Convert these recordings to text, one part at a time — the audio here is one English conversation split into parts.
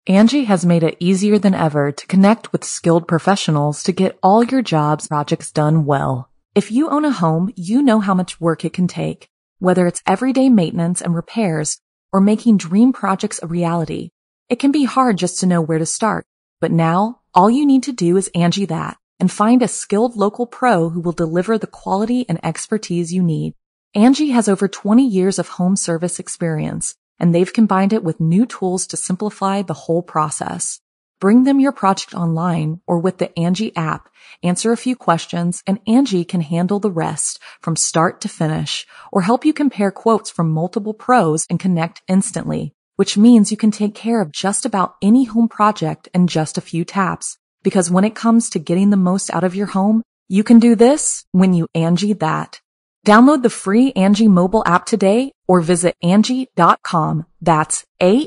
Angie has made it easier than ever to connect with skilled professionals to get all your jobs projects done well. If you own a home, you know how much work it can take, whether it's everyday maintenance and repairs or making dream projects a reality. It can be hard just to know where to start, but now all you need to do is Angie that and find a skilled local pro who will deliver the quality and expertise you need. Angie has over 20 years of home service experience, and they've combined it with new tools to simplify the whole process. Bring them your project online or with the Angie app, answer a few questions, and Angie can handle the rest from start to finish, or help you compare quotes from multiple pros and connect instantly, which means you can take care of just about any home project in just a few taps. Because when it comes to getting the most out of your home, you can do this when you Angie that. Download the free Angie mobile app today or visit Angie.com. That's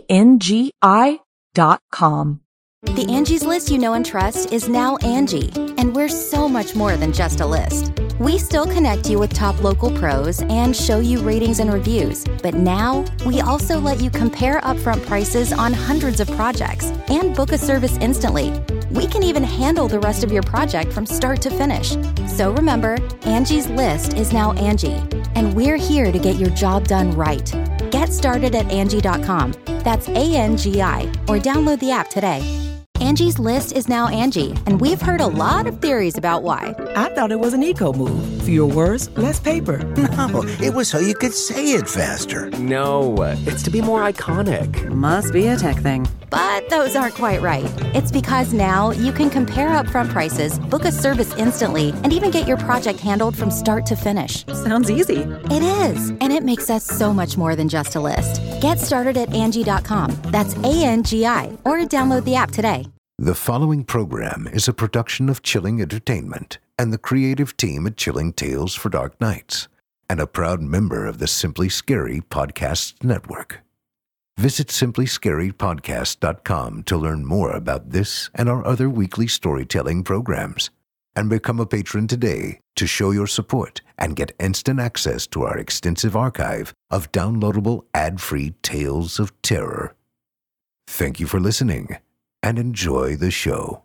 ANGI.com. The Angie's List you know and trust is now Angie, and we're so much more than just a list. We still connect you with top local pros and show you ratings and reviews, but now we also let you compare upfront prices on hundreds of projects and book a service instantly. We can even handle the rest of your project from start to finish. So remember, Angie's List is now Angie, and we're here to get your job done right. Get started at Angie.com. That's ANGI, or download the app today. Angie's List is now Angie, and we've heard a lot of theories about why. I thought it was an eco move. Fewer words, less paper. No, it was so you could say it faster. No, it's to be more iconic. Must be a tech thing. But those aren't quite right. It's because now you can compare upfront prices, book a service instantly, and even get your project handled from start to finish. Sounds easy. It is, and it makes us so much more than just a list. Get started at Angie.com. That's ANGI, or download the app today. The following program is a production of Chilling Entertainment and the creative team at Chilling Tales for Dark Nights, and a proud member of the Simply Scary Podcasts Network. Visit simplyscarypodcast.com to learn more about this and our other weekly storytelling programs, and become a patron today to show your support and get instant access to our extensive archive of downloadable ad-free tales of terror. Thank you for listening, and enjoy the show.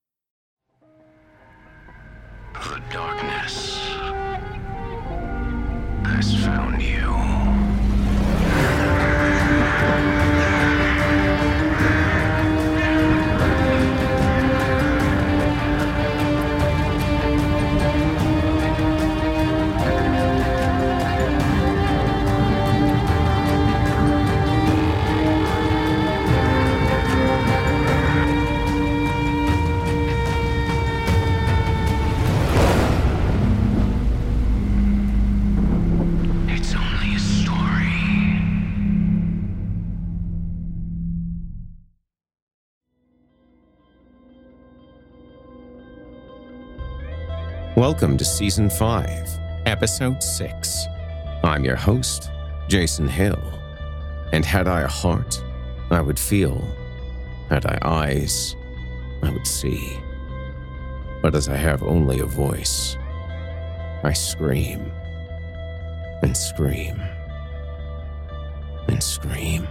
The darkness has found you. Welcome to Season 5, Episode 6. I'm your host, Jason Hill. And had I a heart, I would feel. Had I eyes, I would see. But as I have only a voice, I scream and scream and scream.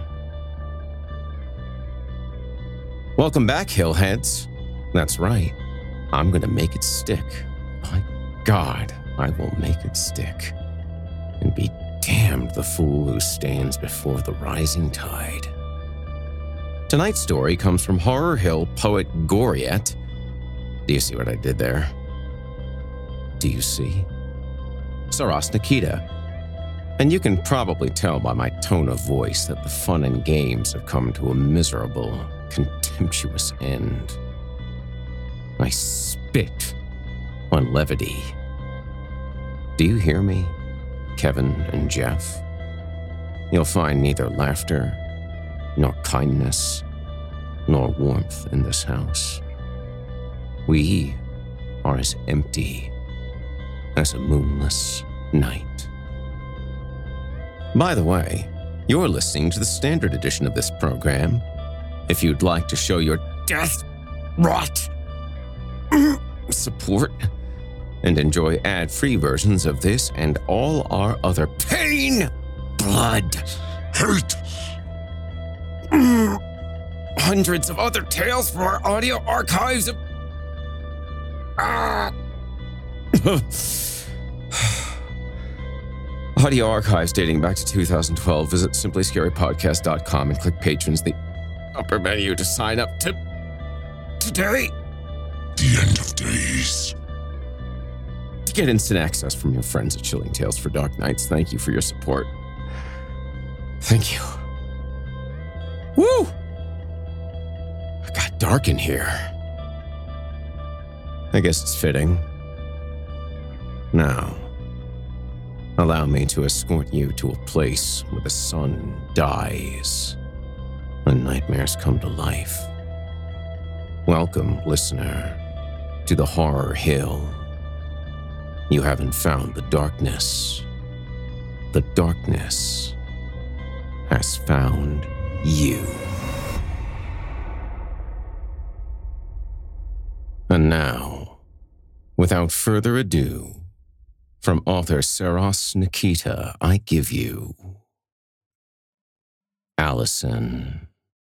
Welcome back, Hillheads. That's right. I'm going to make it stick. By God, I will make it stick. And be damned the fool who stands before the rising tide. Tonight's story comes from Horror Hill poet Goriet. Do you see what I did there? Do you see? Saras Nikita. And you can probably tell by my tone of voice that the fun and games have come to a miserable, contemptuous end. I spit on levity. Do you hear me, Kevin and Jeff? You'll find neither laughter, nor kindness, nor warmth in this house. We are as empty as a moonless night. By the way, you're listening to the standard edition of this program. If you'd like to show your death rot support and enjoy ad-free versions of this and all our other pain, blood, hate, hundreds of other tales from our audio archives of... Audio archives dating back to 2012. Visit simplyscarypodcast.com and click Patrons in the upper menu to sign up today. The end of days. To get instant access from your friends at Chilling Tales for Dark Nights, thank you for your support. Thank you. Woo! It got dark in here. I guess it's fitting. Now, allow me to escort you to a place where the sun dies and nightmares come to life. Welcome, listener, to the Horror Hill. You haven't found the darkness. The darkness has found you. And now, without further ado, from author Saros Nikita, I give you Allison.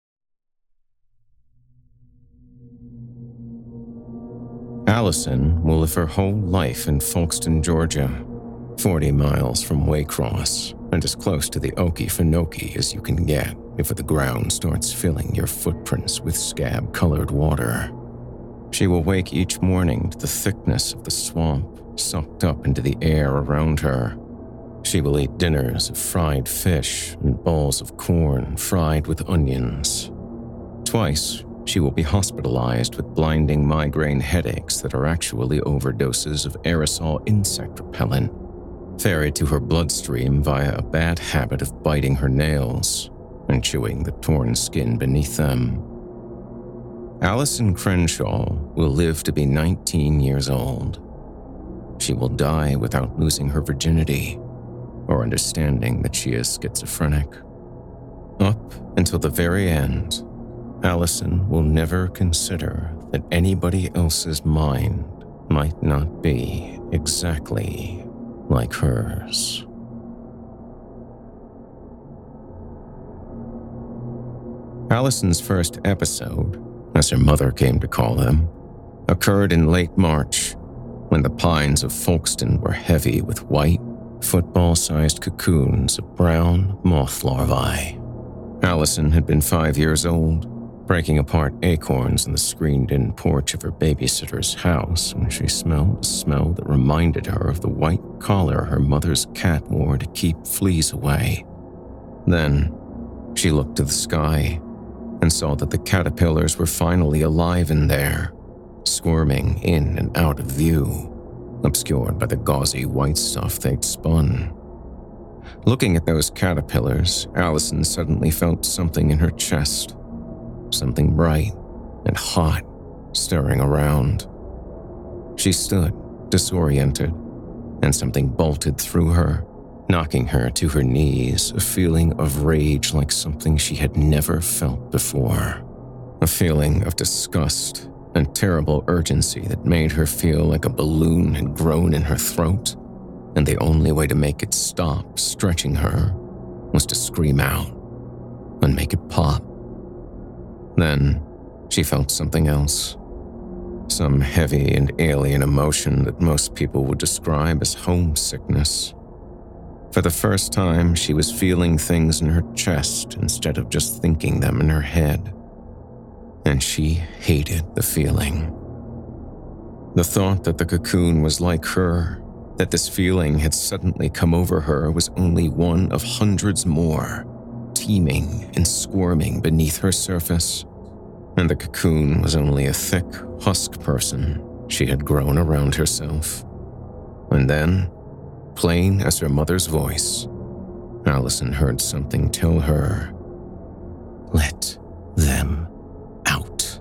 Allison will live her whole life in Folkston, Georgia, 40 miles from Waycross, and as close to the Okefenokee as you can get before the ground starts filling your footprints with scab-colored water. She will wake each morning to the thickness of the swamp sucked up into the air around her. She will eat dinners of fried fish and bowls of corn fried with onions. Twice, she will be hospitalized with blinding migraine headaches that are actually overdoses of aerosol insect repellent, ferried to her bloodstream via a bad habit of biting her nails and chewing the torn skin beneath them. Allison Crenshaw will live to be 19 years old. She will die without losing her virginity or understanding that she is schizophrenic. Up until the very end, Allison will never consider that anybody else's mind might not be exactly like hers. Allison's first episode, as her mother came to call them, occurred in late March, when the pines of Folkston were heavy with white, football-sized cocoons of brown moth larvae. Allison had been 5 years old, breaking apart acorns on the screened-in porch of her babysitter's house when she smelled a smell that reminded her of the white collar her mother's cat wore to keep fleas away. Then, she looked to the sky and saw that the caterpillars were finally alive in there, squirming in and out of view, obscured by the gauzy white stuff they'd spun. Looking at those caterpillars, Allison suddenly felt something in her chest, something bright and hot stirring around. She stood, disoriented, and something bolted through her, knocking her to her knees, a feeling of rage like something she had never felt before. A feeling of disgust and terrible urgency that made her feel like a balloon had grown in her throat, and the only way to make it stop stretching her was to scream out and make it pop. Then she felt something else, some heavy and alien emotion that most people would describe as homesickness. For the first time, she was feeling things in her chest instead of just thinking them in her head. And she hated the feeling. The thought that the cocoon was like her, that this feeling had suddenly come over her, was only one of hundreds more, teeming and squirming beneath her surface. And the cocoon was only a thick husk person she had grown around herself. And then, plain as her mother's voice, Allison heard something tell her, "Let them out."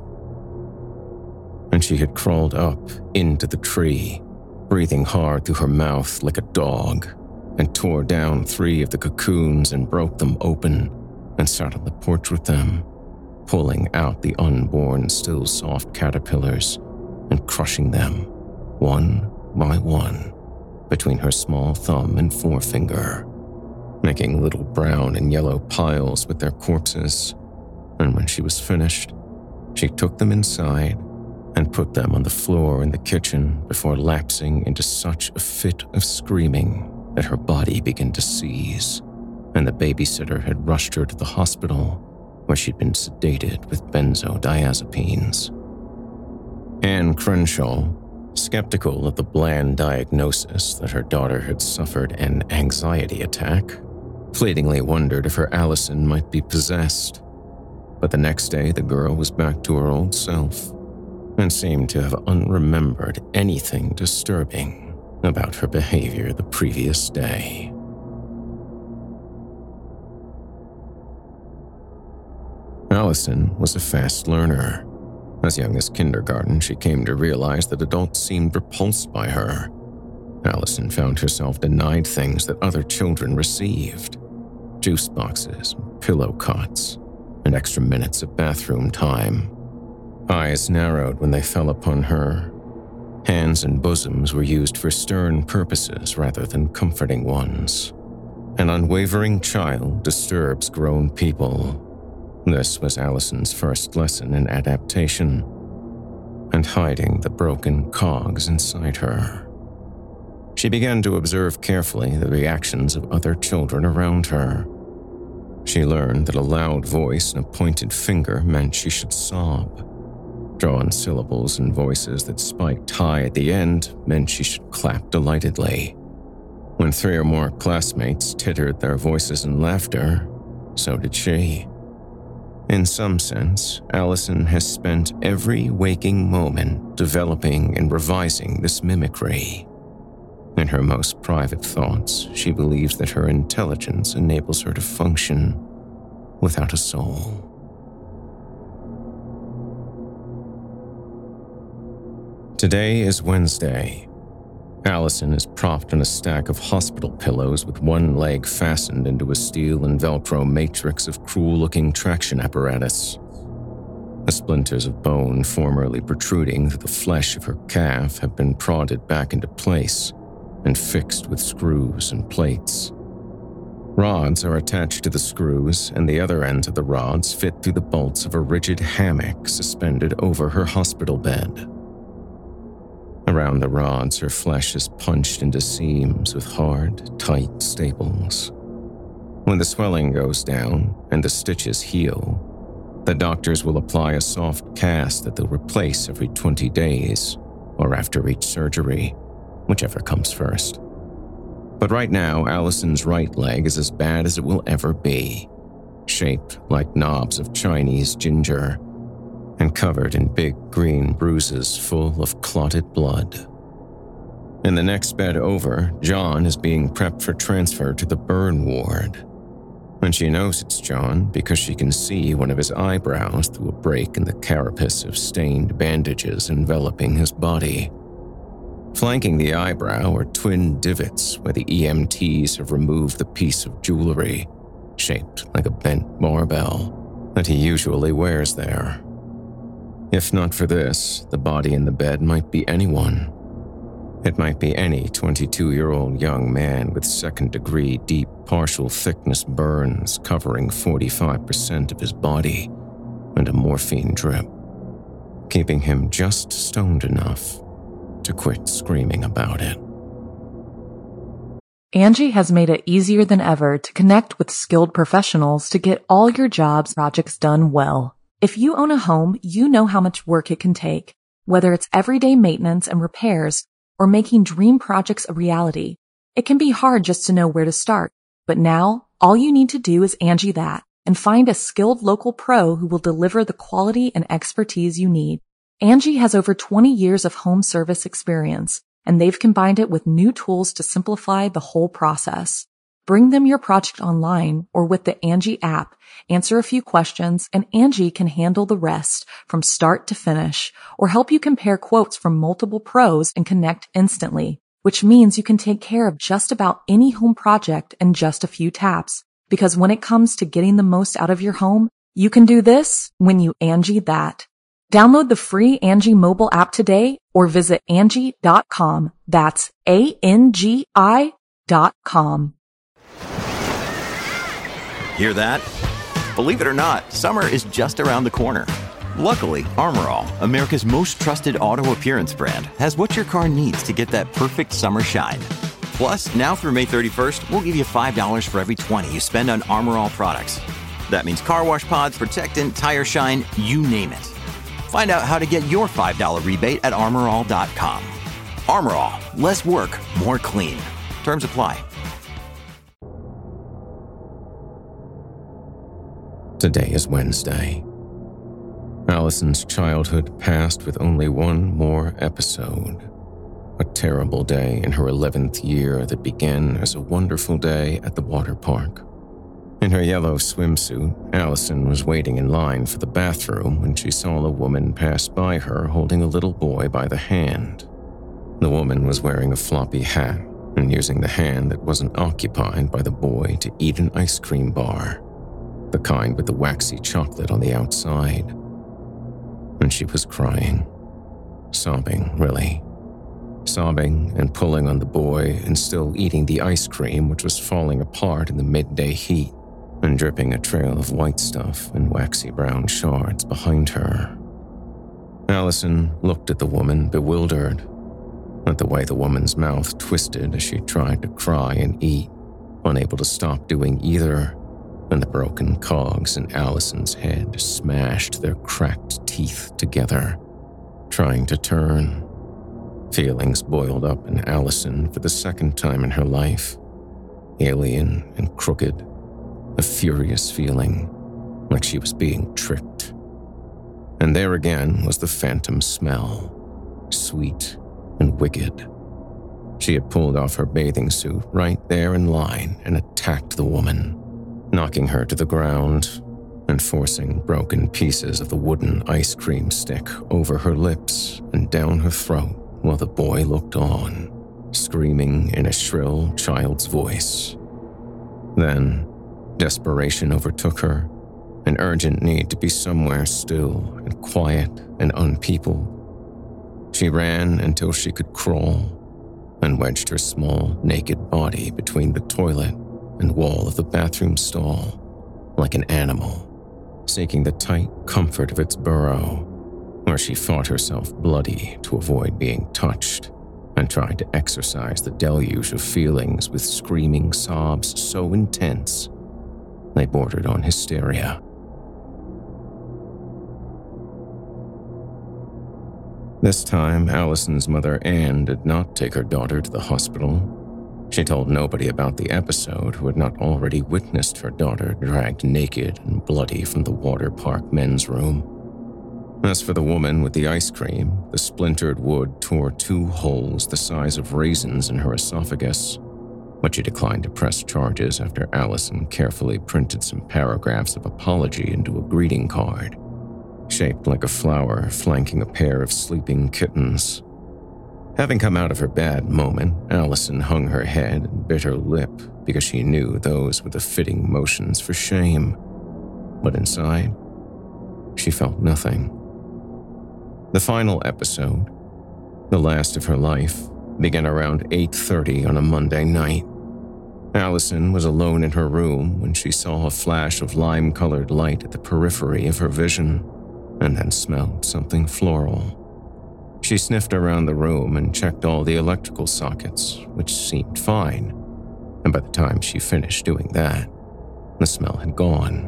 And she had crawled up into the tree, breathing hard through her mouth like a dog, and tore down 3 of the cocoons and broke them open and sat on the porch with them, pulling out the unborn, still soft caterpillars and crushing them, one by one, between her small thumb and forefinger, making little brown and yellow piles with their corpses, and when she was finished, she took them inside and put them on the floor in the kitchen before lapsing into such a fit of screaming that her body began to seize, and the babysitter had rushed her to the hospital where she'd been sedated with benzodiazepines. Anne Crenshaw, skeptical of the bland diagnosis that her daughter had suffered an anxiety attack, fleetingly wondered if her Allison might be possessed. But the next day, the girl was back to her old self and seemed to have unremembered anything disturbing about her behavior the previous day. Allison was a fast learner. As young as kindergarten, she came to realize that adults seemed repulsed by her. Allison found herself denied things that other children received: juice boxes, pillow cots, and extra minutes of bathroom time. Eyes narrowed when they fell upon her. Hands and bosoms were used for stern purposes rather than comforting ones. An unwavering child disturbs grown people. This was Allison's first lesson in adaptation and hiding the broken cogs inside her. She began to observe carefully the reactions of other children around her. She learned that a loud voice and a pointed finger meant she should sob. Drawn syllables and voices that spiked high at the end meant she should clap delightedly. When 3 or more classmates tittered their voices in laughter, so did she. In some sense, Allison has spent every waking moment developing and revising this mimicry. In her most private thoughts, she believes that her intelligence enables her to function without a soul. Today is Wednesday. Allison is propped on a stack of hospital pillows with one leg fastened into a steel and Velcro matrix of cruel-looking traction apparatus. The splinters of bone formerly protruding through the flesh of her calf have been prodded back into place and fixed with screws and plates. Rods are attached to the screws, and the other ends of the rods fit through the bolts of a rigid hammock suspended over her hospital bed. Around the rods, her flesh is punched into seams with hard, tight staples. When the swelling goes down and the stitches heal, the doctors will apply a soft cast that they'll replace every 20 days or after each surgery, whichever comes first. But right now, Allison's right leg is as bad as it will ever be, shaped like knobs of Chinese ginger and covered in big green bruises full of clotted blood. In the next bed over, John is being prepped for transfer to the burn ward. And she knows it's John because she can see one of his eyebrows through a break in the carapace of stained bandages enveloping his body. Flanking the eyebrow are twin divots where the EMTs have removed the piece of jewelry, shaped like a bent barbell, that he usually wears there. If not for this, the body in the bed might be anyone. It might be any 22-year-old young man with second-degree deep partial thickness burns covering 45% of his body and a morphine drip, keeping him just stoned enough to quit screaming about it. Angie has made it easier than ever to connect with skilled professionals to get all your jobs projects done well. If you own a home, you know how much work it can take, whether it's everyday maintenance and repairs or making dream projects a reality. It can be hard just to know where to start, but now all you need to do is Angie that and find a skilled local pro who will deliver the quality and expertise you need. Angie has over 20 years of home service experience, and they've combined it with new tools to simplify the whole process. Bring them your project online or with the Angie app, answer a few questions, and Angie can handle the rest from start to finish or help you compare quotes from multiple pros and connect instantly, which means you can take care of just about any home project in just a few taps. Because when it comes to getting the most out of your home, you can do this when you Angie that. Download the free Angie mobile app today or visit Angie.com. That's ANGI.com. Hear that? Believe it or not, summer is just around the corner. Luckily, Armor All, America's most trusted auto appearance brand, has what your car needs to get that perfect summer shine. Plus, now through May 31st, we'll give you $5 for every $20 you spend on Armor All products. That means car wash pods, protectant, tire shine, you name it. Find out how to get your $5 rebate at armorall.com. Armor All, less work, more clean. Terms apply. Today is Wednesday. Allison's childhood passed with only one more episode. A terrible day in her 11th year that began as a wonderful day at the water park. In her yellow swimsuit, Allison was waiting in line for the bathroom when she saw a woman pass by her holding a little boy by the hand. The woman was wearing a floppy hat and using the hand that wasn't occupied by the boy to eat an ice cream bar, the kind with the waxy chocolate on the outside. And she was crying. Sobbing, really. Sobbing and pulling on the boy and still eating the ice cream which was falling apart in the midday heat and dripping a trail of white stuff and waxy brown shards behind her. Allison looked at the woman, bewildered, at the way the woman's mouth twisted as she tried to cry and eat, unable to stop doing either, and the broken cogs in Allison's head smashed their cracked teeth together, trying to turn. Feelings boiled up in Allison for the second time in her life. Alien and crooked. A furious feeling, like she was being tricked. And there again was the phantom smell, sweet and wicked. She had pulled off her bathing suit right there in line and attacked the woman, knocking her to the ground and forcing broken pieces of the wooden ice cream stick over her lips and down her throat while the boy looked on, screaming in a shrill child's voice. Then, desperation overtook her, an urgent need to be somewhere still and quiet and unpeopled. She ran until she could crawl and wedged her small, naked body between the toilet and wall of the bathroom stall, like an animal, seeking the tight comfort of its burrow, where she fought herself bloody to avoid being touched and tried to exorcise the deluge of feelings with screaming sobs so intense they bordered on hysteria. This time, Allison's mother, Anne, did not take her daughter to the hospital. She told nobody about the episode who had not already witnessed her daughter dragged naked and bloody from the water park men's room. As for the woman with the ice cream, the splintered wood tore 2 holes the size of raisins in her esophagus, but she declined to press charges after Allison carefully printed some paragraphs of apology into a greeting card, shaped like a flower flanking a pair of sleeping kittens. Having come out of her bad moment, Allison hung her head and bit her lip because she knew those were the fitting motions for shame. But inside, she felt nothing. The final episode, the last of her life, began around 8:30 on a Monday night. Allison was alone in her room when she saw a flash of lime-colored light at the periphery of her vision, and then smelled something floral. She sniffed around the room and checked all the electrical sockets, which seemed fine, and by the time she finished doing that, the smell had gone.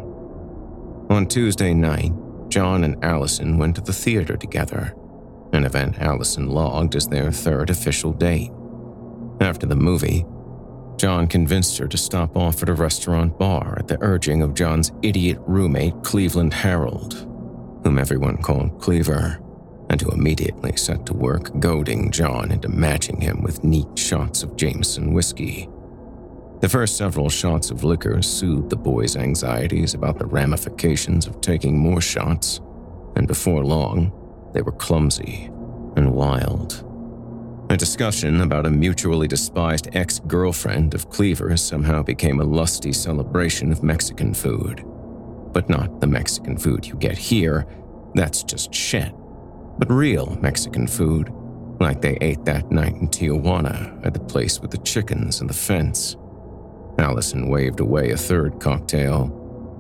On Tuesday night, John and Allison went to the theater together, an event Allison logged as their 3rd official date. After the movie, John convinced her to stop off at a restaurant bar at the urging of John's idiot roommate, Cleveland Harold, whom everyone called Cleaver, and who immediately set to work goading John into matching him with neat shots of Jameson whiskey. The first several shots of liquor soothed the boy's anxieties about the ramifications of taking more shots, and before long, they were clumsy and wild. A discussion about a mutually despised ex-girlfriend of Cleaver's somehow became a lusty celebration of Mexican food. But not the Mexican food you get here, that's just shit. But real Mexican food, like they ate that night in Tijuana at the place with the chickens and the fence. Allison waved away a 3rd cocktail,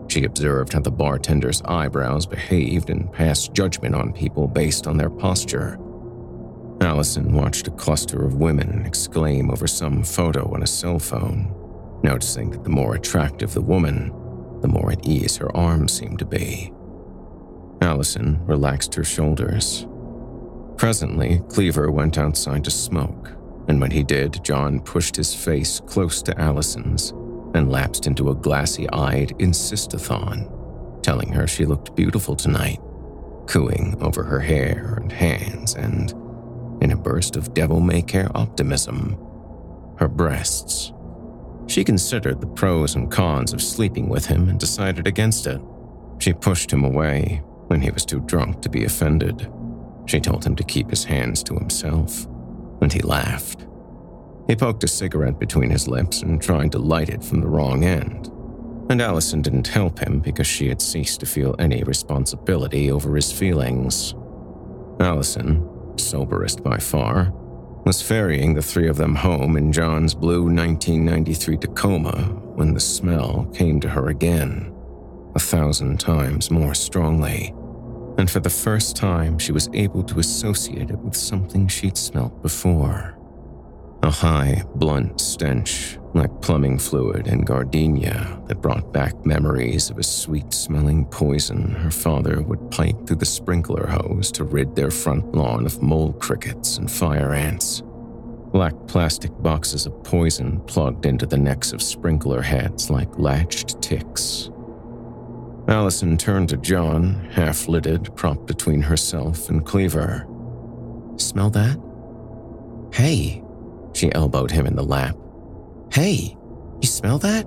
She observed how the bartender's eyebrows behaved and passed judgment on people based on their posture. Allison watched a cluster of women exclaim over some photo on a cell phone, noticing that the more attractive the woman, the more at ease her arms seemed to be. Allison relaxed her shoulders. Presently, Cleaver went outside to smoke, and when he did, John pushed his face close to Allison's and lapsed into a glassy-eyed insist-a-thon, telling her she looked beautiful tonight, cooing over her hair and hands and, in a burst of devil-may-care optimism, her breasts. She considered the pros and cons of sleeping with him and decided against it. She pushed him away when he was too drunk to be offended. She told him to keep his hands to himself, and he laughed. He poked a cigarette between his lips and tried to light it from the wrong end. And Allison didn't help him because she had ceased to feel any responsibility over his feelings. Allison, soberest by far, was ferrying the three of them home in John's blue 1993 Tacoma when the smell came to her again, 1,000 times more strongly. And for the first time, she was able to associate it with something she'd smelt before. A high, blunt stench, like plumbing fluid and gardenia, that brought back memories of a sweet-smelling poison her father would pipe through the sprinkler hose to rid their front lawn of mole crickets and fire ants. Black plastic boxes of poison plugged into the necks of sprinkler heads like latched ticks. Allison turned to John, half-lidded, propped between herself and Cleaver. "Smell that?" "Hey," she elbowed him in the lap. "Hey, you smell that?"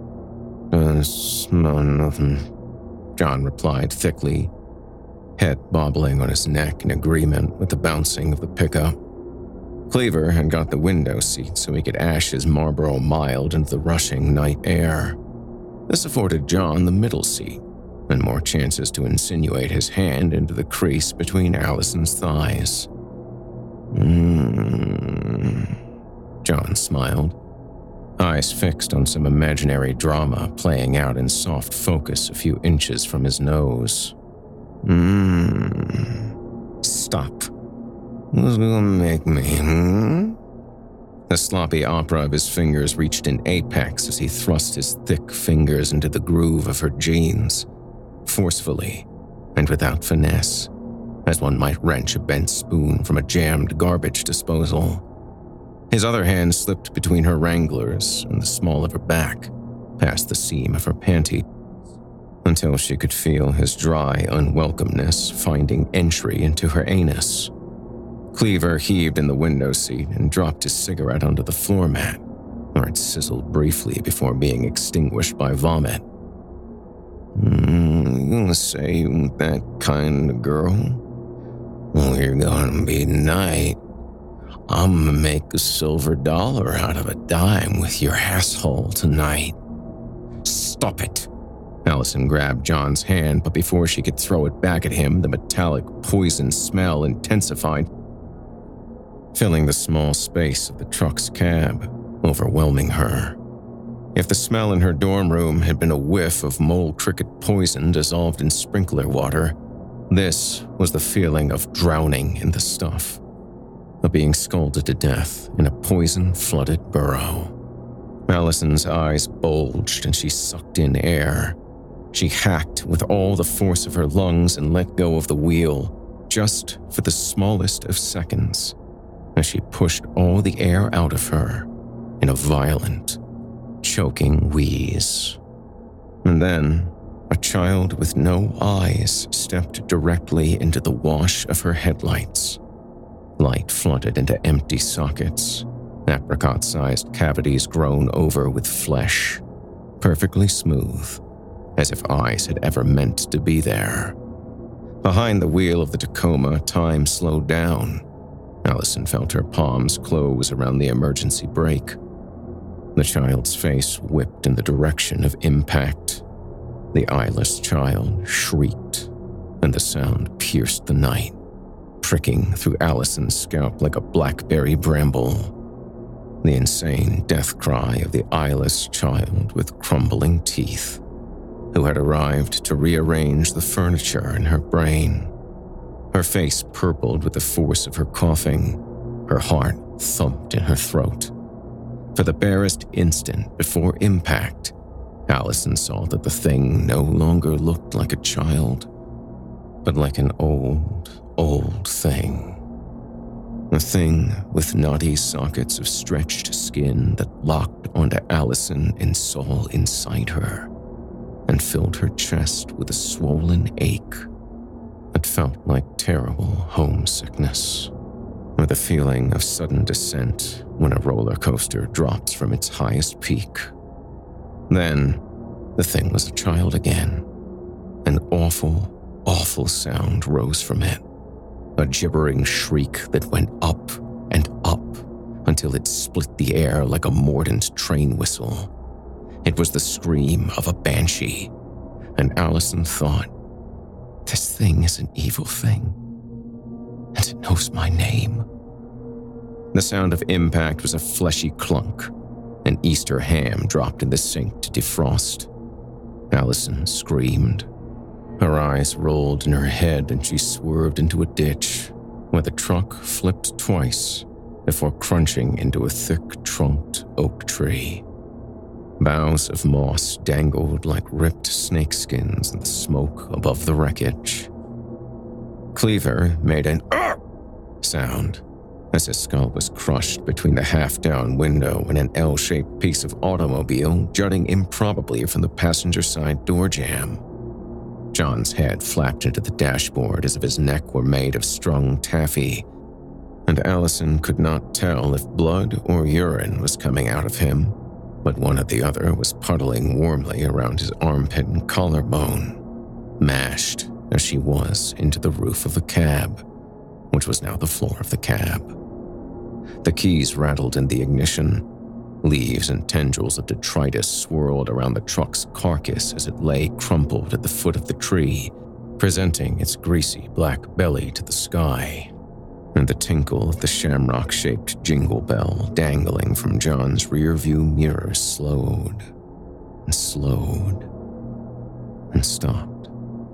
Smell nothing," John replied thickly, head bobbling on his neck in agreement with the bouncing of the pickup. Cleaver had got the window seat so he could ash his Marlboro Mild into the rushing night air. This afforded John the middle seat, and more chances to insinuate his hand into the crease between Allison's thighs. John smiled, eyes fixed on some imaginary drama playing out in soft focus a few inches from his nose. Stop. Who's gonna make me, The sloppy opera of his fingers reached an apex as he thrust his thick fingers into the groove of her jeans, forcefully and without finesse, as one might wrench a bent spoon from a jammed garbage disposal. His other hand slipped between her Wranglers and the small of her back, past the seam of her panty, until she could feel his dry unwelcomeness finding entry into her anus. Cleaver heaved in the window seat and dropped his cigarette onto the floor mat, where it sizzled briefly before being extinguished by vomit. You gonna say you ain't that kind of girl? Well, you're gonna be tonight. I'm gonna make a silver dollar out of a dime with your asshole tonight. Stop it. Allison grabbed John's hand, but before she could throw it back at him, the metallic poison smell intensified, filling the small space of the truck's cab, overwhelming her. If the smell in her dorm room had been a whiff of mole cricket poison dissolved in sprinkler water, this was the feeling of drowning in the stuff, of being scalded to death in a poison-flooded burrow. Allison's eyes bulged and she sucked in air. She hacked with all the force of her lungs and let go of the wheel, just for the smallest of seconds, as she pushed all the air out of her in a violent, choking wheeze. And then, a child with no eyes stepped directly into the wash of her headlights. Light flooded into empty sockets, apricot-sized cavities grown over with flesh, perfectly smooth, as if eyes had ever meant to be there. Behind the wheel of the Tacoma, time slowed down. Allison felt her palms close around the emergency brake. The child's face whipped in the direction of impact. The eyeless child shrieked, and the sound pierced the night, pricking through Allison's scalp like a blackberry bramble. The insane death cry of the eyeless child with crumbling teeth, who had arrived to rearrange the furniture in her brain. Her face purpled with the force of her coughing. Her heart thumped in her throat. For the barest instant before impact, Allison saw that the thing no longer looked like a child, but like an old thing. A thing with knotty sockets of stretched skin that locked onto Allison and Saul inside her, and filled her chest with a swollen ache that felt like terrible homesickness, or the feeling of sudden descent when a roller coaster drops from its highest peak. Then, the thing was a child again. An awful sound rose from it, a gibbering shriek that went up and up until it split the air like a mordant train whistle. It was the scream of a banshee, and Allison thought, this thing is an evil thing, and it knows my name. The sound of impact was a fleshy clunk. An Easter ham dropped in the sink to defrost. Allison screamed. Her eyes rolled in her head and she swerved into a ditch where the truck flipped twice before crunching into a thick-trunked oak tree. Boughs of moss dangled like ripped snakeskins in the smoke above the wreckage. Cleaver made an sound as his skull was crushed between the half-down window and an L-shaped piece of automobile jutting improbably from the passenger side door jamb. John's head flapped into the dashboard as if his neck were made of strung taffy, and Allison could not tell if blood or urine was coming out of him, but one or the other was puddling warmly around his armpit and collarbone, mashed as she was into the roof of the cab, which was now the floor of the cab. The keys rattled in the ignition. Leaves and tendrils of detritus swirled around the truck's carcass as it lay crumpled at the foot of the tree, presenting its greasy black belly to the sky, and the tinkle of the shamrock-shaped jingle bell dangling from John's rearview mirror slowed and stopped.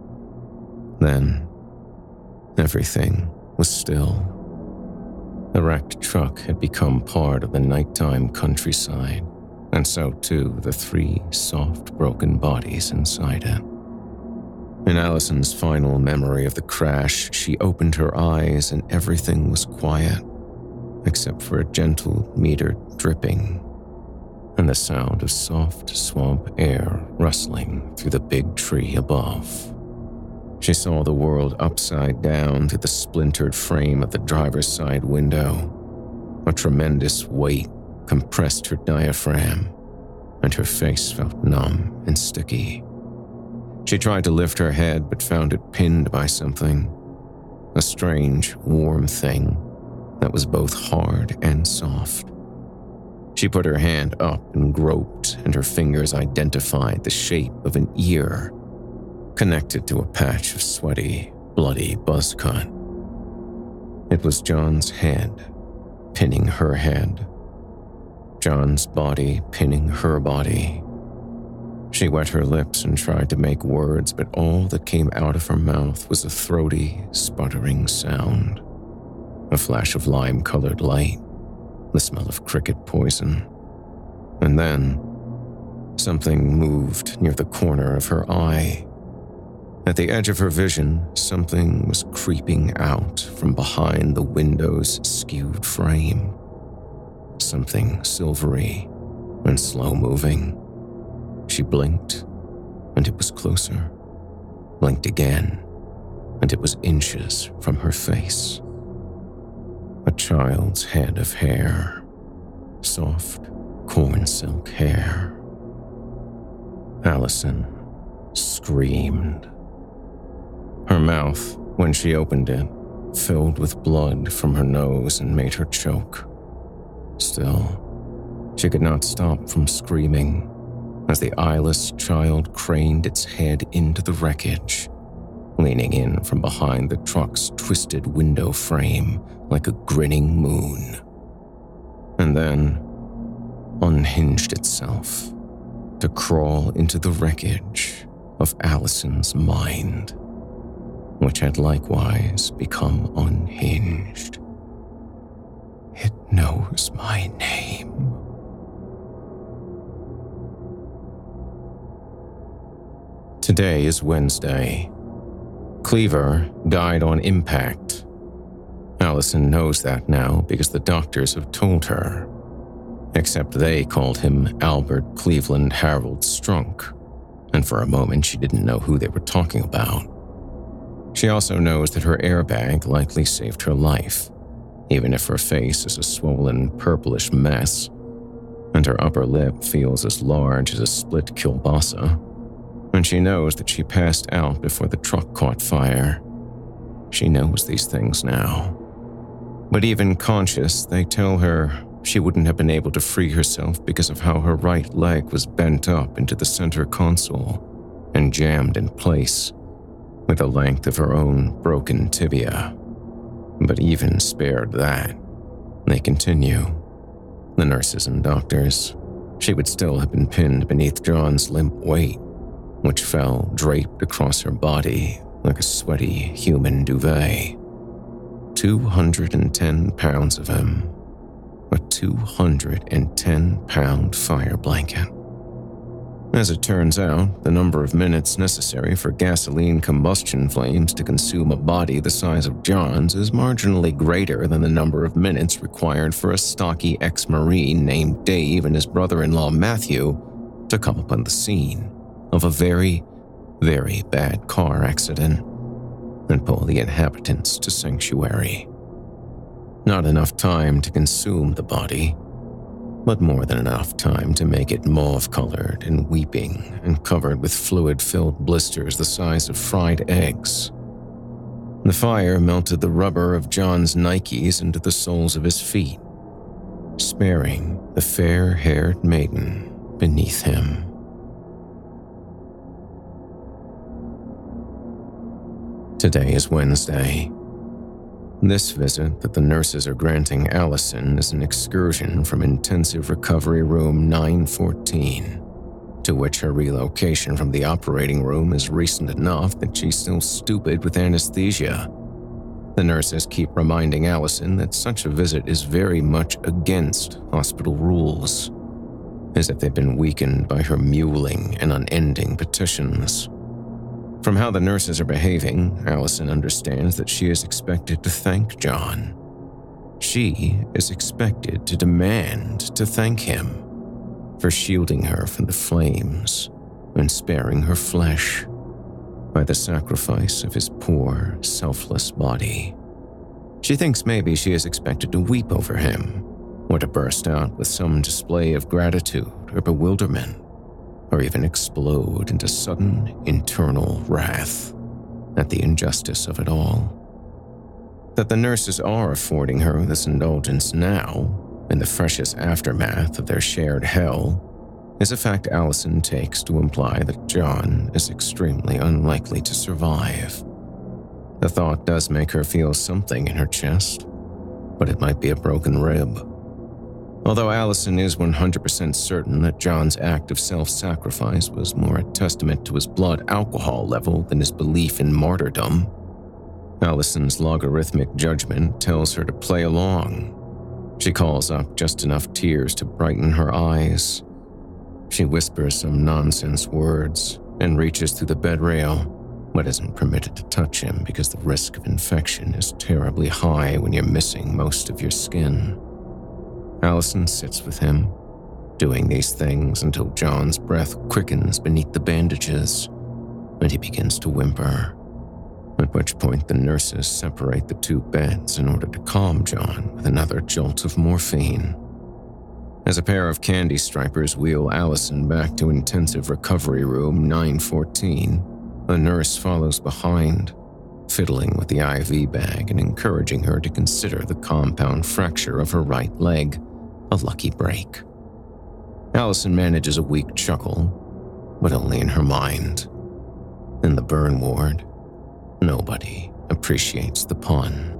Then, everything was still. The wrecked truck had become part of the nighttime countryside, and so too the 3 soft, broken bodies inside it. In Allison's final memory of the crash, she opened her eyes and everything was quiet, except for a gentle, metered dripping, and the sound of soft swamp air rustling through the big tree above. She saw the world upside down through the splintered frame of the driver's side window. A tremendous weight compressed her diaphragm, and her face felt numb and sticky. She tried to lift her head but found it pinned by something, a strange, warm thing that was both hard and soft. She put her hand up and groped, and her fingers identified the shape of an ear, connected to a patch of sweaty, bloody buzz cut. It was John's head, pinning her head. John's body pinning her body. She wet her lips and tried to make words, but all that came out of her mouth was a throaty, sputtering sound. A flash of lime-colored light, the smell of cricket poison. And then, something moved near the corner of her eye. At the edge of her vision, something was creeping out from behind the window's skewed frame. Something silvery and slow-moving. She blinked, and it was closer. Blinked again, and it was inches from her face. A child's head of hair. Soft, corn silk hair. Allison screamed. Her mouth, when she opened it, filled with blood from her nose and made her choke. Still, she could not stop from screaming as the eyeless child craned its head into the wreckage, leaning in from behind the truck's twisted window frame like a grinning moon, and then unhinged itself to crawl into the wreckage of Allison's mind, which had likewise become unhinged. It knows my name. Today is Wednesday. Cleaver died on impact. Allison knows that now because the doctors have told her. Except they called him Albert Cleveland Harold Strunk, and for a moment she didn't know who they were talking about. She also knows that her airbag likely saved her life, even if her face is a swollen purplish mess, and her upper lip feels as large as a split kielbasa, and she knows that she passed out before the truck caught fire. She knows these things now. But even conscious, they tell her she wouldn't have been able to free herself because of how her right leg was bent up into the center console and jammed in place, with the length of her own broken tibia. But even spared that, they continue. The nurses and doctors, she would still have been pinned beneath John's limp weight, which fell draped across her body like a sweaty human duvet. 210 pounds of him, a 210-pound fire blanket. As it turns out, the number of minutes necessary for gasoline combustion flames to consume a body the size of John's is marginally greater than the number of minutes required for a stocky ex-Marine named Dave and his brother-in-law Matthew to come upon the scene of a very, very bad car accident and pull the inhabitants to sanctuary. Not enough time to consume the body, but more than enough time to make it mauve-colored and weeping and covered with fluid-filled blisters the size of fried eggs. The fire melted the rubber of John's Nikes into the soles of his feet, sparing the fair-haired maiden beneath him. Today is Wednesday. This visit that the nurses are granting Allison is an excursion from Intensive Recovery Room 914, to which her relocation from the operating room is recent enough that she's still stupid with anesthesia. The nurses keep reminding Allison that such a visit is very much against hospital rules, as if they've been weakened by her mewling and unending petitions. From how the nurses are behaving, Allison understands that she is expected to thank John. She is expected to demand to thank him for shielding her from the flames and sparing her flesh by the sacrifice of his poor, selfless body. She thinks maybe she is expected to weep over him, or to burst out with some display of gratitude or bewilderment, or even explode into sudden internal wrath at the injustice of it all. That the nurses are affording her this indulgence now, in the freshest aftermath of their shared hell, is a fact Allison takes to imply that John is extremely unlikely to survive. The thought does make her feel something in her chest, but it might be a broken rib. Although Allison is 100% certain that John's act of self-sacrifice was more a testament to his blood alcohol level than his belief in martyrdom, Allison's logarithmic judgment tells her to play along. She calls up just enough tears to brighten her eyes. She whispers some nonsense words and reaches through the bed rail, but isn't permitted to touch him because the risk of infection is terribly high when you're missing most of your skin. Allison sits with him, doing these things until John's breath quickens beneath the bandages, and he begins to whimper, at which point the nurses separate the two beds in order to calm John with another jolt of morphine. As a pair of candy stripers wheel Allison back to Intensive Recovery Room 914, a nurse follows behind, fiddling with the IV bag and encouraging her to consider the compound fracture of her right leg a lucky break. Allison manages a weak chuckle, but only in her mind. In the burn ward, nobody appreciates the pun.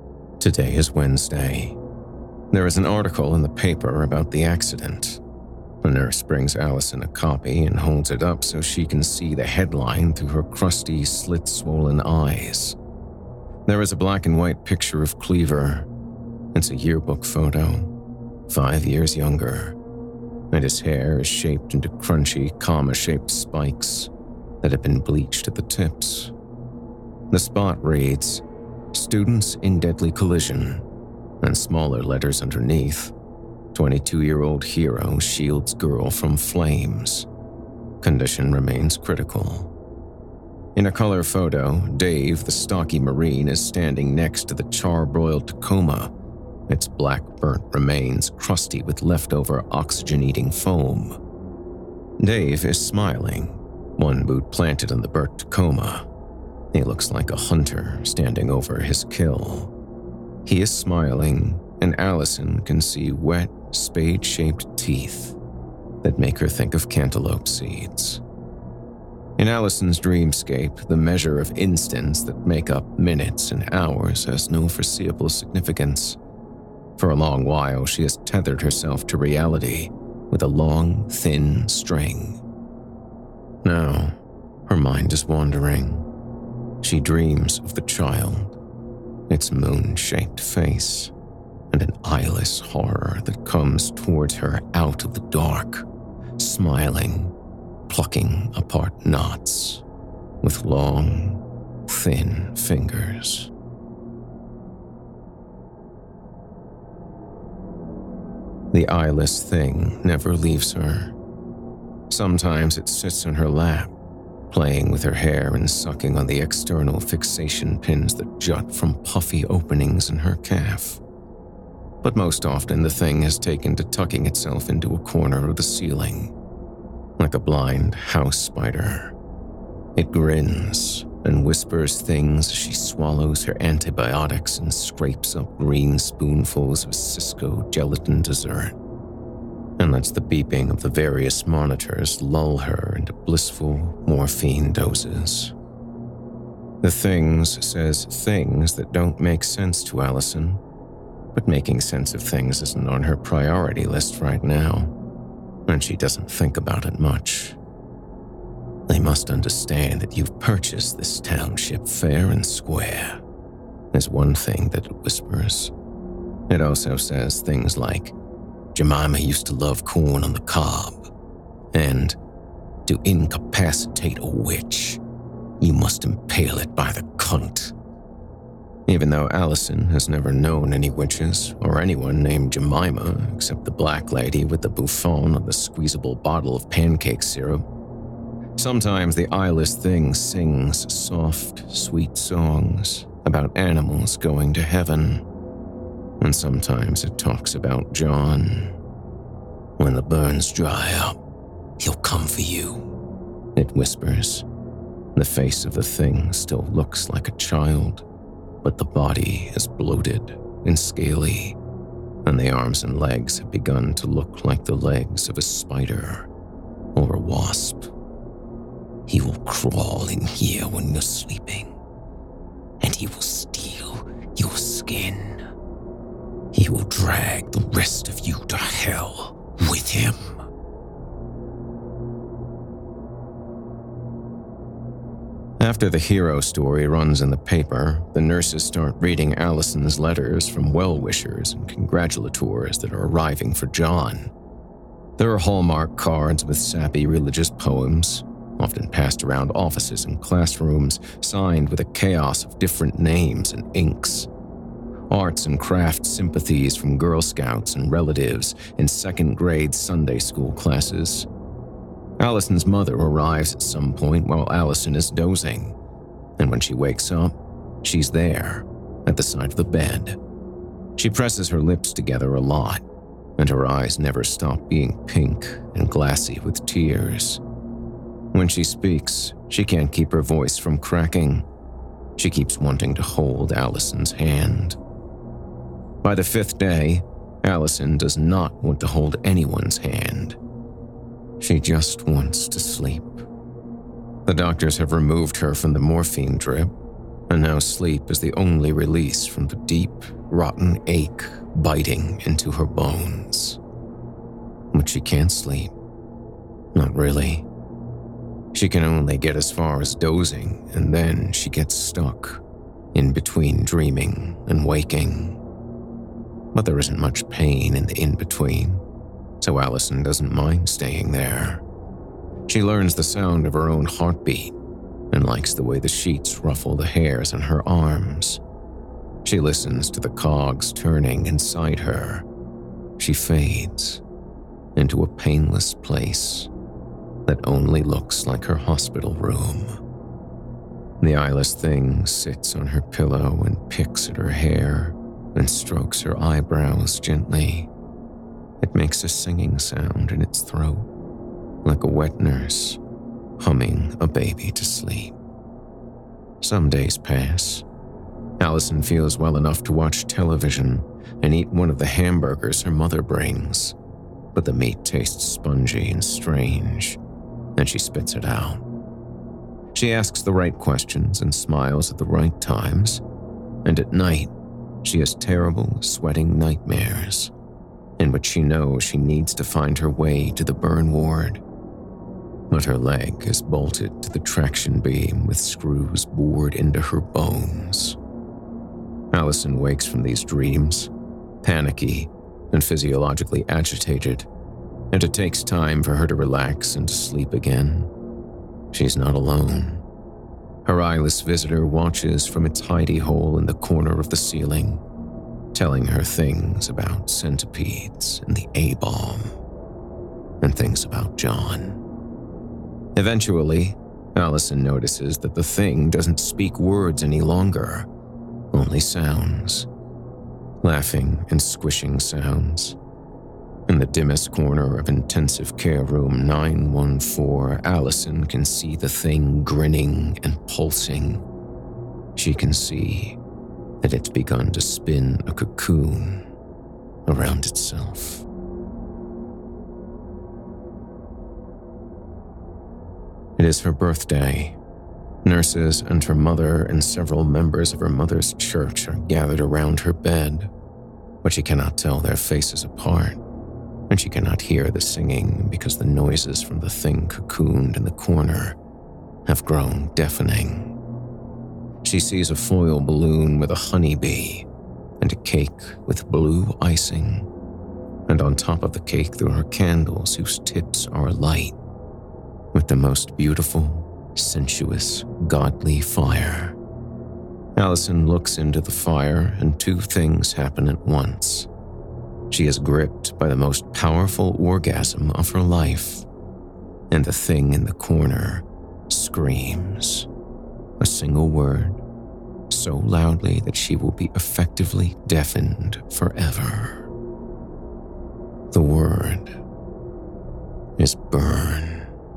Today is Wednesday. There is an article in the paper about the accident. The nurse brings Allison a copy and holds it up so she can see the headline through her crusty, slit-swollen eyes. There is a black and white picture of Cleaver. It's a yearbook photo, 5 years younger, and his hair is shaped into crunchy, comma-shaped spikes that have been bleached at the tips. The spot reads, "Students in deadly collision," and smaller letters underneath, "22-year-old hero shields girl from flames. Condition remains critical." In a color photo, Dave, the stocky Marine, is standing next to the charbroiled Tacoma, its black burnt remains crusty with leftover oxygen-eating foam. Dave is smiling, one boot planted on the burnt Tacoma. He looks like a hunter standing over his kill. He is smiling, and Allison can see wet, spade-shaped teeth that make her think of cantaloupe seeds. In Allison's dreamscape, the measure of instants that make up minutes and hours has no foreseeable significance. For a long while, she has tethered herself to reality with a long, thin string. Now, her mind is wandering. She dreams of the child, its moon-shaped face, and an eyeless horror that comes towards her out of the dark, smiling, plucking apart knots with long, thin fingers. The eyeless thing never leaves her. Sometimes it sits on her lap, playing with her hair and sucking on the external fixation pins that jut from puffy openings in her calf. But most often the thing has taken to tucking itself into a corner of the ceiling, like a blind house spider. It grins and whispers things as she swallows her antibiotics and scrapes up green spoonfuls of Cisco gelatin dessert, and lets the beeping of the various monitors lull her into blissful morphine doses. The things says things that don't make sense to Allison, but making sense of things isn't on her priority list right now, and she doesn't think about it much. They must understand that you've purchased this township fair and square, is one thing that it whispers. It also says things like, "Jemima used to love corn on the cob," and "To incapacitate a witch, you must impale it by the cunt." Even though Allison has never known any witches or anyone named Jemima except the black lady with the bouffon on the squeezable bottle of pancake syrup, sometimes the eyeless thing sings soft, sweet songs about animals going to heaven. And sometimes it talks about John. "When the burns dry up, he'll come for you," it whispers. The face of the thing still looks like a child, but the body is bloated and scaly, and the arms and legs have begun to look like the legs of a spider or a wasp. "He will crawl in here when you're sleeping, and he will steal your skin. He will drag the rest of you to hell with him." After the hero story runs in the paper, the nurses start reading Allison's letters from well-wishers and congratulators that are arriving for John. There are Hallmark cards with sappy religious poems, often passed around offices and classrooms, signed with a chaos of different names and inks. Arts and crafts sympathies from Girl Scouts and relatives in second-grade Sunday school classes. Allison's mother arrives at some point while Allison is dozing, and when she wakes up, she's there, at the side of the bed. She presses her lips together a lot, and her eyes never stop being pink and glassy with tears. When she speaks, she can't keep her voice from cracking. She keeps wanting to hold Allison's hand. By the 5th day, Allison does not want to hold anyone's hand. She just wants to sleep. The doctors have removed her from the morphine drip, and now sleep is the only release from the deep, rotten ache biting into her bones. but she can't sleep. Not really. She can only get as far as dozing, and then she gets stuck in between dreaming and waking. But there isn't much pain in the in-between, so Allison doesn't mind staying there. She learns the sound of her own heartbeat and likes the way the sheets ruffle the hairs on her arms. She listens to the cogs turning inside her. She fades into a painless place that only looks like her hospital room. The eyeless thing sits on her pillow and picks at her hair and strokes her eyebrows gently. It makes a singing sound in its throat, like a wet nurse humming a baby to sleep. Some days pass. Allison feels well enough to watch television and eat one of the hamburgers her mother brings, but the meat tastes spongy and strange, and she spits it out. She asks the right questions and smiles at the right times, and at night, she has terrible, sweating nightmares in which she knows she needs to find her way to the burn ward. But her leg is bolted to the traction beam with screws bored into her bones. Allison wakes from these dreams, panicky and physiologically agitated, and it takes time for her to relax and to sleep again. She's not alone. Her eyeless visitor watches from its hidey hole in the corner of the ceiling, telling her things about centipedes and the A-bomb, and things about John. Eventually, Allison notices that the thing doesn't speak words any longer, only sounds. Laughing and squishing sounds. In the dimmest corner of intensive care room 914, Allison can see the thing grinning and pulsing. She can see that it's begun to spin a cocoon around itself. It is her birthday. Nurses and her mother and several members of her mother's church are gathered around her bed, but she cannot tell their faces apart, and she cannot hear the singing because the noises from the thing cocooned in the corner have grown deafening. She sees a foil balloon with a honeybee and a cake with blue icing, and on top of the cake there are candles whose tips are alight with the most beautiful, sensuous, godly fire. Allison looks into the fire, and two things happen at once. She is gripped by the most powerful orgasm of her life, and the thing in the corner screams a single word so loudly that she will be effectively deafened forever. The word is burn.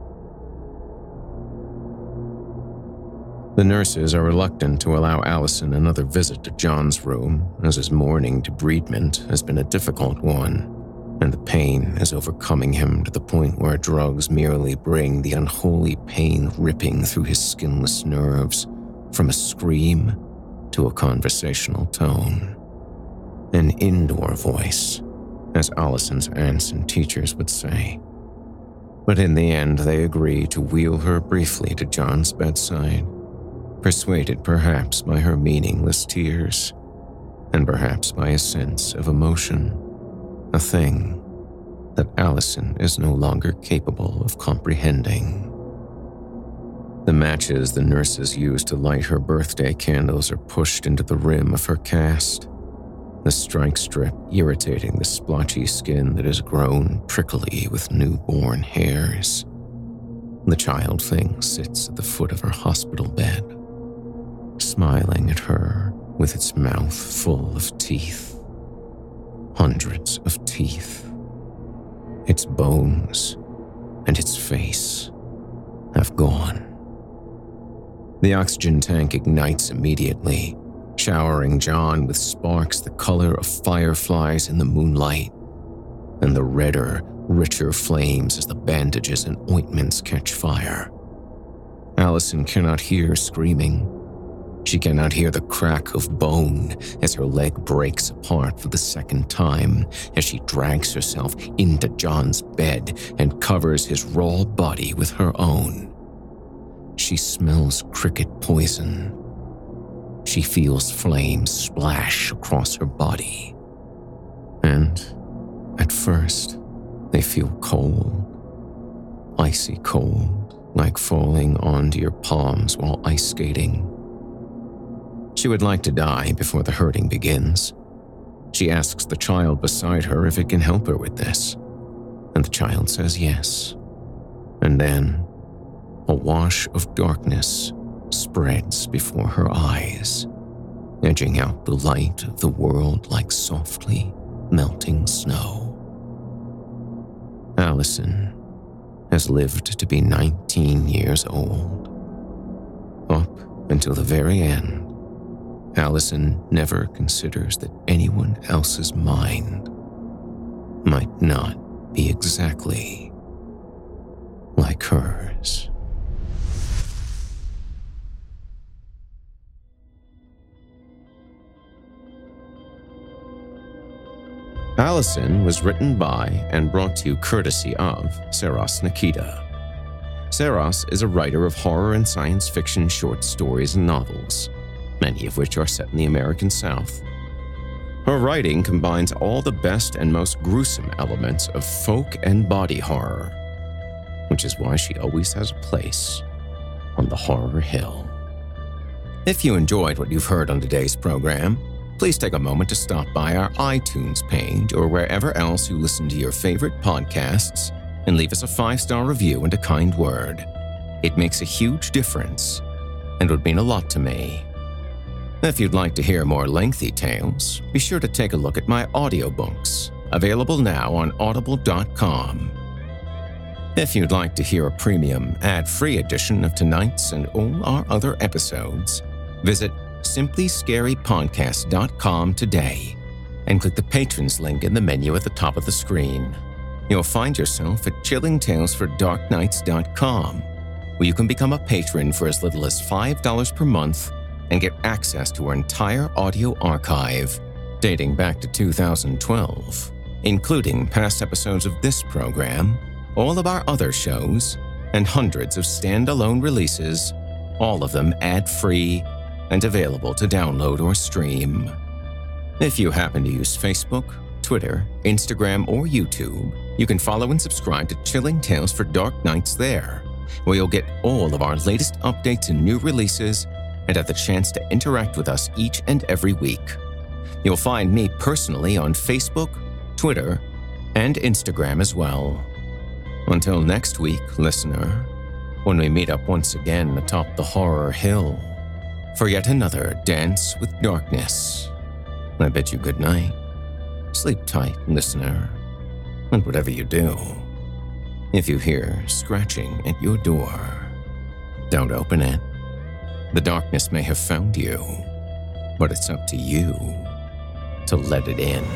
The nurses are reluctant to allow Allison another visit to John's room, as his morning debridement has been a difficult one, and the pain is overcoming him to the point where drugs merely bring the unholy pain ripping through his skinless nerves from a scream to a conversational tone. An indoor voice, as Allison's aunts and teachers would say. But in the end, they agree to wheel her briefly to John's bedside, persuaded perhaps by her meaningless tears, and perhaps by a sense of emotion, a thing that Allison is no longer capable of comprehending. The matches the nurses use to light her birthday candles are pushed into the rim of her cast, the strike strip irritating the splotchy skin that has grown prickly with newborn hairs. The child thing sits at the foot of her hospital bed, smiling at her with its mouth full of teeth. Hundreds of teeth. Its bones and its face have gone. The oxygen tank ignites immediately, showering John with sparks the color of fireflies in the moonlight, and the redder, richer flames as the bandages and ointments catch fire. Allison cannot hear screaming, She cannot hear the crack of bone as her leg breaks apart for the second time as she drags herself into John's bed and covers his raw body with her own. She smells cricket poison. She feels flames splash across her body. And at first, they feel cold, icy cold, like falling onto your palms while ice skating. She would like to die before the hurting begins. She asks the child beside her if it can help her with this, and the child says yes. And then, a wash of darkness spreads before her eyes, edging out the light of the world like softly melting snow. Allison has lived to be 19 years old. Up until the very end, Allison never considers that anyone else's mind might not be exactly like hers. Allison was written by and brought to you courtesy of Saros Nikita. Saros is a writer of horror and science fiction short stories and novels, many of which are set in the American South. Her writing combines all the best and most gruesome elements of folk and body horror, which is why she always has a place on the Horror Hill. If you enjoyed what you've heard on today's program, please take a moment to stop by our iTunes page or wherever else you listen to your favorite podcasts and leave us a 5-star review and a kind word. It makes a huge difference and would mean a lot to me. If you'd like to hear more lengthy tales, be sure to take a look at my audiobooks, available now on audible.com. If you'd like to hear a premium, ad-free edition of tonight's and all our other episodes, visit simplyscarypodcast.com today and click the Patrons link in the menu at the top of the screen. You'll find yourself at chillingtalesfordarknights.com, where you can become a patron for as little as $5 per month and get access to our entire audio archive dating back to 2012, including past episodes of this program, all of our other shows, and hundreds of standalone releases, all of them ad-free and available to download or stream. If you happen to use Facebook, Twitter, Instagram, or YouTube, you can follow and subscribe to Chilling Tales for Dark Nights there, where you'll get all of our latest updates and new releases and have the chance to interact with us each and every week. You'll find me personally on Facebook, Twitter, and Instagram as well. Until next week, listener, when we meet up once again atop the Horror Hill for yet another Dance with Darkness, I bid you good night. Sleep tight, listener, and whatever you do, if you hear scratching at your door, don't open it. The darkness may have found you, but it's up to you to let it in.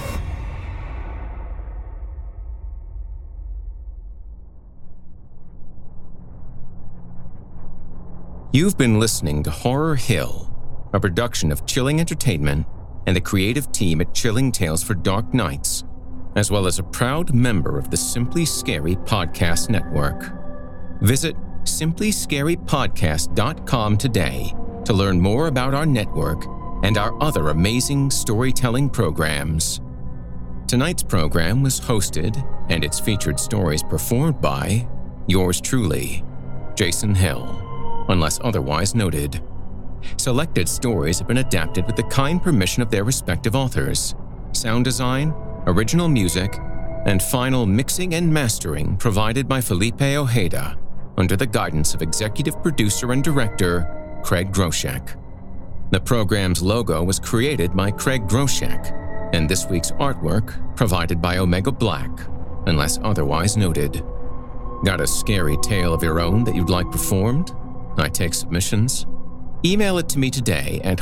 You've been listening to Horror Hill, a production of Chilling Entertainment and the creative team at Chilling Tales for Dark Nights, as well as a proud member of the Simply Scary Podcast Network. Visit simplyscarypodcast.com today to learn more about our network and our other amazing storytelling programs. Tonight's program was hosted and its featured stories performed by yours truly, Jason Hill, unless otherwise noted. Selected stories have been adapted with the kind permission of their respective authors. Sound design, original music, and final mixing and mastering provided by Felipe Ojeda under the guidance of executive producer and director Craig Groshek. The program's logo was created by Craig Groshek, and this week's artwork provided by Omega Black, unless otherwise noted. Got a scary tale of your own that you'd like performed? I take submissions. Email it to me today at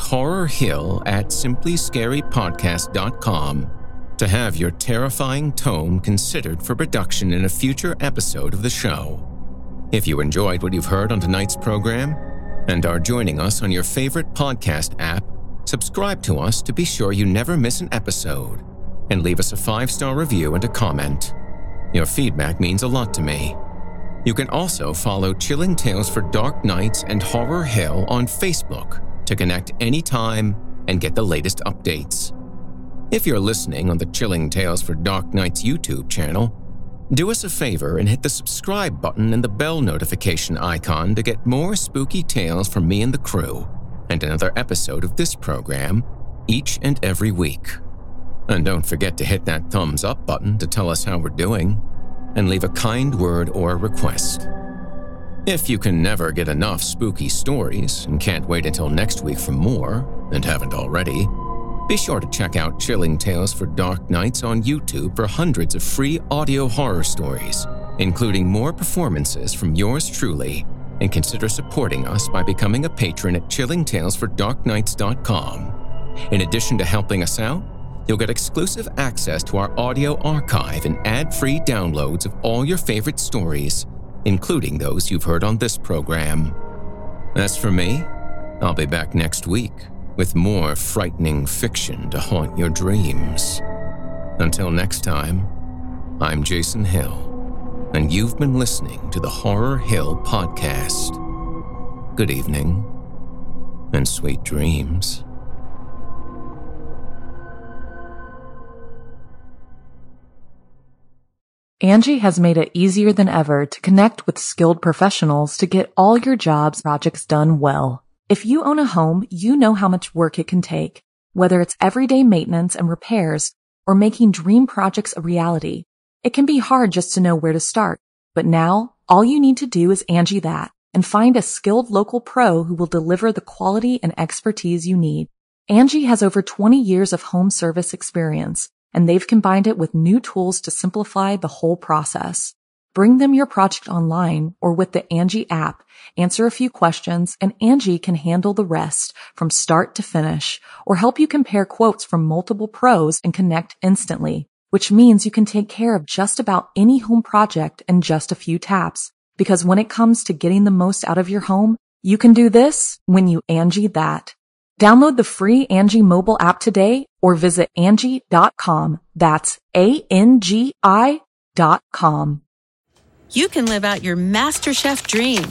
horrorhill@simplyscarypodcast.com to have your terrifying tome considered for production in a future episode of the show. If you enjoyed what you've heard on tonight's program and are joining us on your favorite podcast app, subscribe to us to be sure you never miss an episode, and leave us a 5-star review and a comment. Your feedback means a lot to me. You can also follow Chilling Tales for Dark Nights and Horror Hill on Facebook to connect anytime and get the latest updates. If you're listening on the Chilling Tales for Dark Nights YouTube channel, do us a favor and hit the subscribe button and the bell notification icon to get more spooky tales from me and the crew, and another episode of this program each and every week. And don't forget to hit that thumbs up button to tell us how we're doing, and leave a kind word or request. If you can never get enough spooky stories and can't wait until next week for more, and haven't already, be sure to check out Chilling Tales for Dark Nights on YouTube for hundreds of free audio horror stories, including more performances from yours truly, and consider supporting us by becoming a patron at chillingtalesfordarknights.com. In addition to helping us out, you'll get exclusive access to our audio archive and ad-free downloads of all your favorite stories, including those you've heard on this program. As for me, I'll be back next week with more frightening fiction to haunt your dreams. Until next time, I'm Jason Hill, and you've been listening to the Horror Hill Podcast. Good evening, and sweet dreams. Angie has made it easier than ever to connect with skilled professionals to get all your jobs projects done well. If you own a home, you know how much work it can take, whether it's everyday maintenance and repairs or making dream projects a reality. It can be hard just to know where to start, but now all you need to do is Angie that and find a skilled local pro who will deliver the quality and expertise you need. Angie has over 20 years of home service experience, and they've combined it with new tools to simplify the whole process. Bring them your project online or with the Angie app, answer a few questions, and Angie can handle the rest from start to finish, or help you compare quotes from multiple pros and connect instantly, which means you can take care of just about any home project in just a few taps. Because when it comes to getting the most out of your home, you can do this when you Angie that. Download the free Angie mobile app today or visit Angie.com. That's ANGI.com. You can live out your MasterChef dreams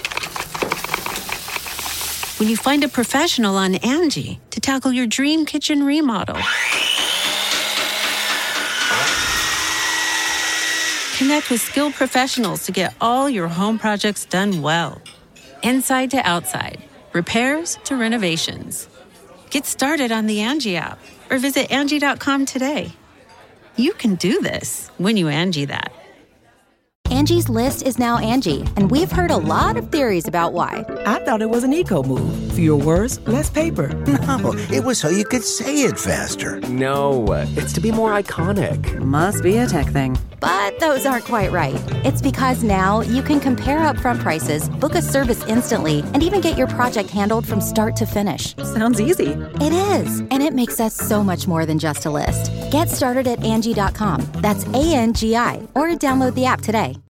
when you find a professional on Angie to tackle your dream kitchen remodel. Connect with skilled professionals to get all your home projects done well. Inside to outside, repairs to renovations. Get started on the Angie app or visit Angie.com today. You can do this when you Angie that. Angie's List is now Angie, and we've heard a lot of theories about why. I thought it was an eco move. Fewer words, less paper. No, it was so you could say it faster. No, it's to be more iconic. Must be a tech thing. But those aren't quite right. It's because now you can compare upfront prices, book a service instantly, and even get your project handled from start to finish. Sounds easy. It is, and it makes us so much more than just a list. Get started at Angie.com. That's ANGI, or download the app today.